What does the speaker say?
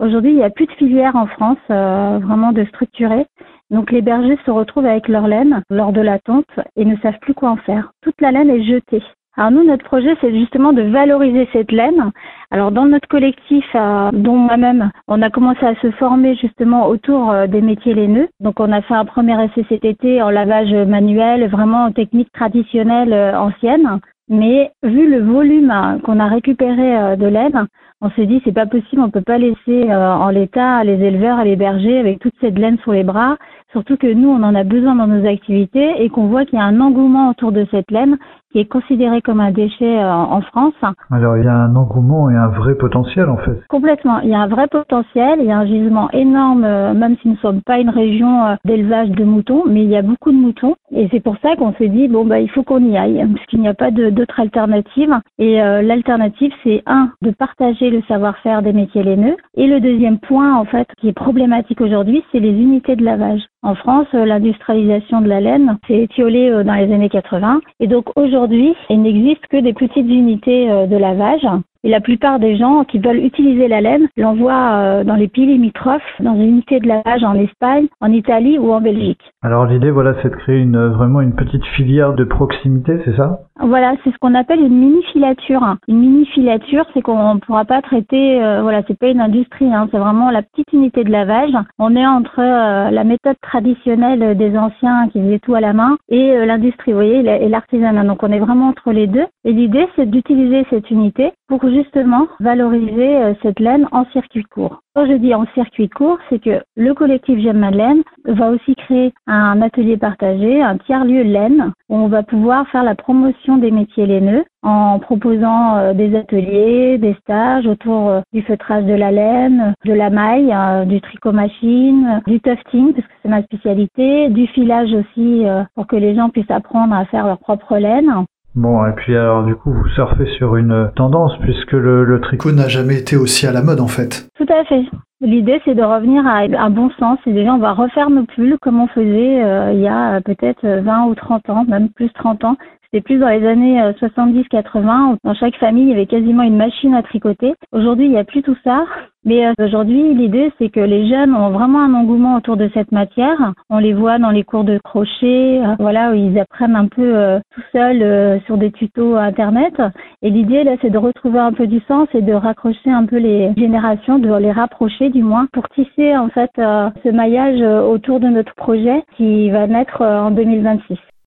Aujourd'hui, il n'y a plus de filière en France, vraiment de structurée. Donc les bergers se retrouvent avec leur laine lors de la tonte et ne savent plus quoi en faire. Toute la laine est jetée. Alors nous, notre projet, c'est justement de valoriser cette laine. Alors dans notre collectif, dont moi-même, on a commencé à se former justement autour des métiers laineux. Donc on a fait un premier essai cet été en lavage manuel, vraiment en technique traditionnelle ancienne. Mais vu le volume qu'on a récupéré de laine, on s'est dit c'est pas possible, on peut pas laisser en l'état les éleveurs et les bergers avec toute cette laine sur les bras. Surtout que nous, on en a besoin dans nos activités et qu'on voit qu'il y a un engouement autour de cette laine qui est considéré comme un déchet en France. Alors il y a un engouement et un vrai potentiel en fait. Complètement, il y a un vrai potentiel, il y a un gisement énorme, même si nous ne sommes pas une région d'élevage de moutons, mais il y a beaucoup de moutons. Et c'est pour ça qu'on s'est dit, il faut qu'on y aille, parce qu'il n'y a pas d'autre alternative. Et l'alternative, c'est de partager le savoir-faire des métiers laineux. Et le deuxième point, en fait, qui est problématique aujourd'hui, c'est les unités de lavage. En France, l'industrialisation de la laine s'est étiolée dans les années 80. Et donc aujourd'hui, il n'existe que des petites unités de lavage. Et la plupart des gens qui veulent utiliser la laine l'envoient dans les pays limitrophes, dans une unité de lavage en Espagne, en Italie ou en Belgique. Alors l'idée, c'est de créer vraiment une petite filière de proximité, c'est ça? Voilà, c'est ce qu'on appelle une mini-filature. Une mini-filature, c'est qu'on ne pourra pas traiter, c'est pas une industrie, c'est vraiment la petite unité de lavage. On est entre la méthode traditionnelle des anciens qui faisaient tout à la main et l'industrie, vous voyez, et l'artisanat. Donc on est vraiment entre les deux. Et l'idée, c'est d'utiliser cette unité pour justement valoriser cette laine en circuit court. Quand je dis en circuit court, c'est que le collectif J'aime ma laine va aussi créer un atelier partagé, un tiers-lieu laine, où on va pouvoir faire la promotion des métiers laineux en proposant des ateliers, des stages autour du feutrage de la laine, de la maille, du tricot machine, du tufting, parce que c'est ma spécialité, du filage aussi pour que les gens puissent apprendre à faire leur propre laine. Bon, et puis alors du coup, vous surfez sur une tendance puisque le tricot n'a jamais été aussi à la mode en fait. Tout à fait. L'idée, c'est de revenir à un bon sens. Et déjà, on va refaire nos pulls comme on faisait il y a peut-être 20 ou 30 ans, même plus 30 ans. C'était plus dans les années 70-80, où dans chaque famille, il y avait quasiment une machine à tricoter. Aujourd'hui, il n'y a plus tout ça. Mais aujourd'hui, l'idée, c'est que les jeunes ont vraiment un engouement autour de cette matière. On les voit dans les cours de crochet, où ils apprennent un peu tout seuls sur des tutos Internet. Et l'idée, là, c'est de retrouver un peu du sens et de raccrocher un peu les générations, de les rapprocher du moins, pour tisser en fait ce maillage autour de notre projet qui va naître en 2026.